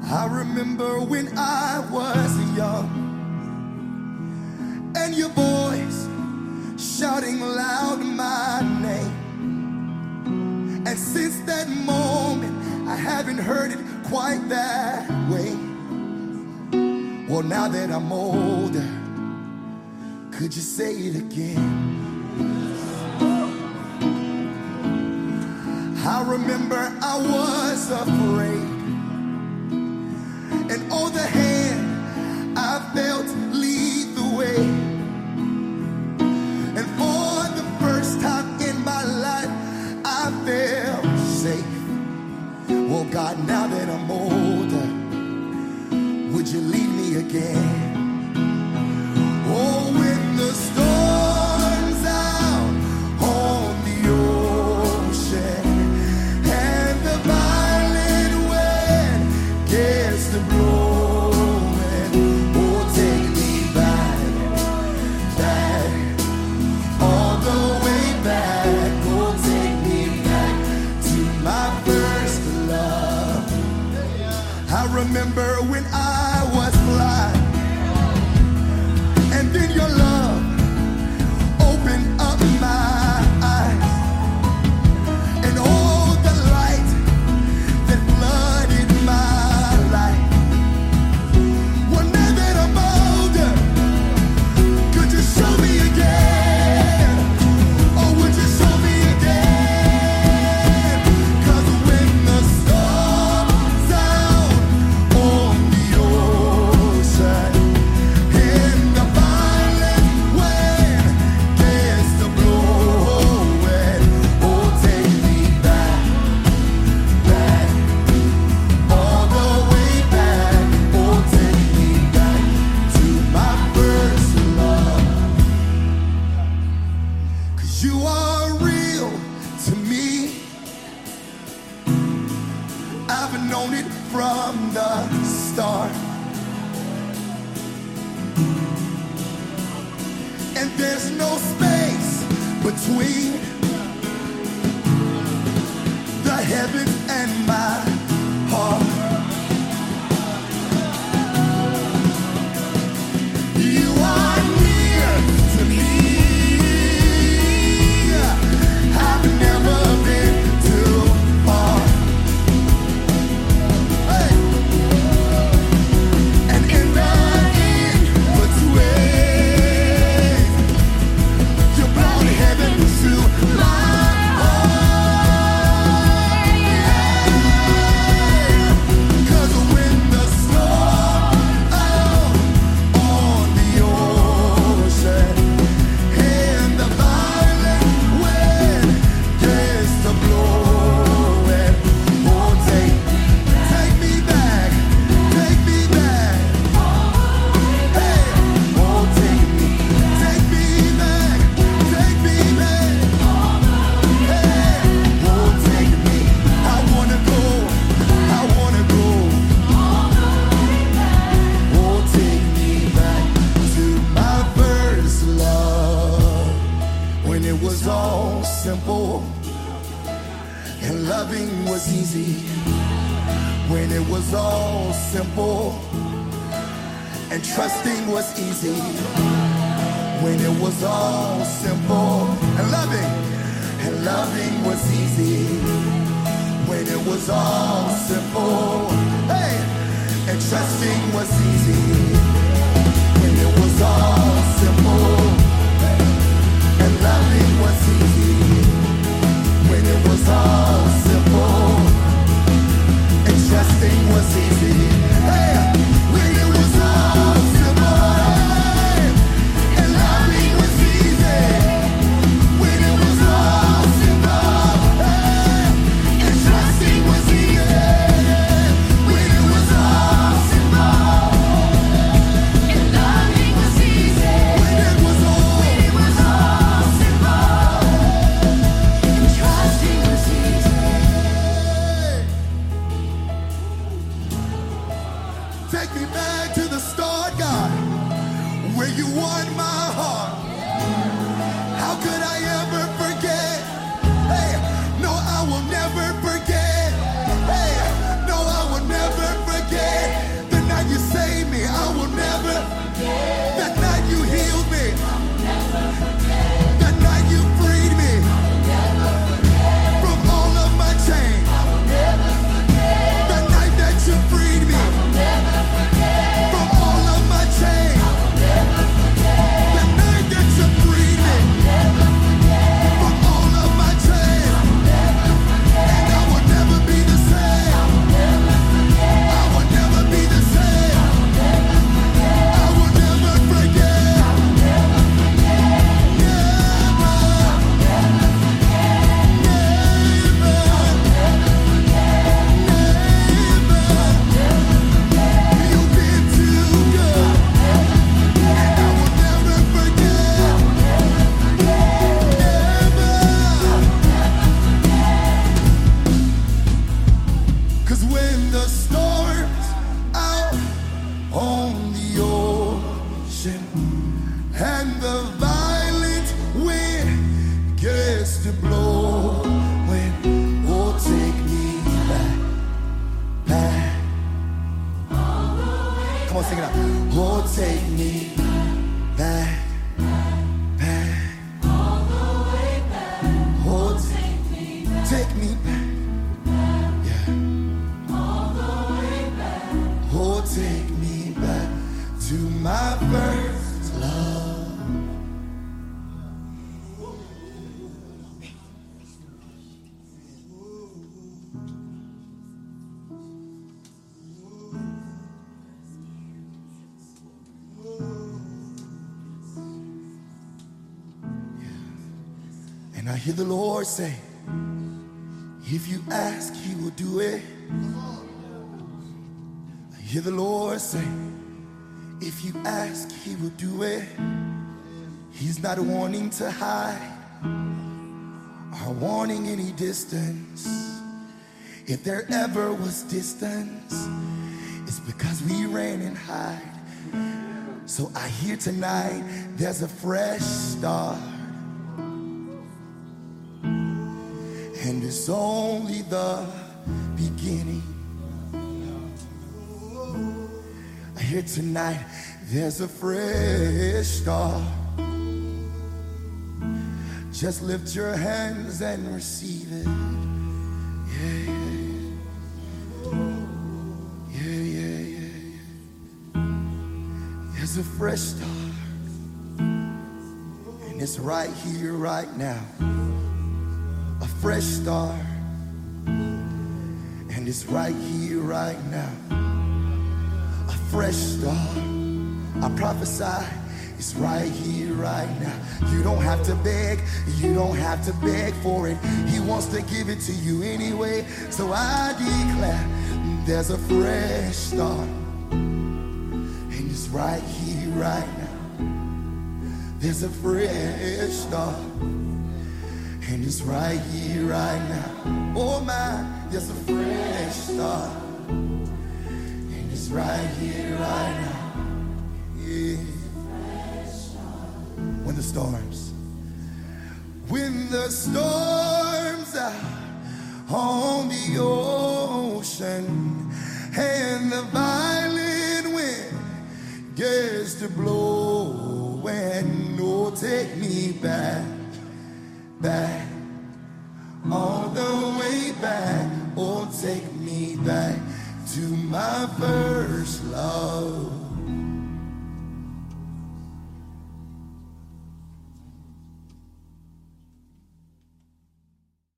I remember when I was young and your voice shouting loud my name. And since that moment, I haven't heard it quite that way. Well, now that I'm older, could you say it again? I remember I was afraid, and all the hand I felt lead the way. And for the first time in my life, I felt safe. Well, God, now that I'm older, would you lead me again? Oh, when the storm's out on the ocean and the violent wind gets to blowing, oh, take me back, all the way back. Oh, take me back to my first love. I remember when I was blind, and then your love opened up my eyes, and all the light that flooded my life. Well, now that I'm older, could you show me again? Or would you show me again? 'Cause when the storm's out on the ocean and the violent wind gets to blowing, oh, take me back, all the way back. Oh, take me back to my first love. 'Cause you are real to me. I've known it from the start. And there's no space between the heavens and my heart. You are near to me. I've never been too far. Hey. And in the in-between, you brought heaven to my heart. Yeah. 'Cause when the storm out on the ocean and the violent wind gets to blowing, oh, take me back, take me back. Hey, oh, take me back, take me back. Hey, oh, take me. I wanna go, I wanna go. Oh, take me back to my first love, when it was all simple and loving was easy. When it was all simple and trusting was easy. When it was all simple and loving was easy. When it was all simple, hey, and trusting was easy. When it was all simple and loving was easy. When it was all simple and trusting was easy. Hey, when it was all simple and loving was easy. When it was all simple, hey, and trusting was easy. When it was all simple and loving was easy. When it was all simple and trusting was easy. Take me back to the start, God, where you won my heart. How could I ever forget? Hey, no, I will never forget. Hey, no, I will never forget. sing it out. Oh, take me back, back. All the way back. Oh, Take me back. take me back. Yeah. All the way back. Oh, take me back to my first love. And I hear the Lord say, if you ask, he will do it. I hear the Lord say, if you ask, he will do it. He's not wanting to hide or wanting any distance. If there ever was distance, it's because we ran and hide. So I hear tonight, there's a fresh start. And it's only the beginning. I hear tonight, there's a fresh start. Just lift your hands and receive it. Yeah, yeah, yeah, yeah, yeah. There's a fresh start. And it's right here, right now. A fresh start, and it's right here, right now. A fresh start. I prophesy, it's right here, right now. You don't have to beg, you don't have to beg for it. He wants to give it to you anyway. So I declare, there's a fresh start, and it's right here, right now. There's a fresh start. And it's right here, right now. Oh my, there's a fresh start. And it's right here, right now. Yeah. When the storms are on the ocean and the violent wind gets to blow, and oh, take me back. Back, all the way back. Oh, take me back to my first love.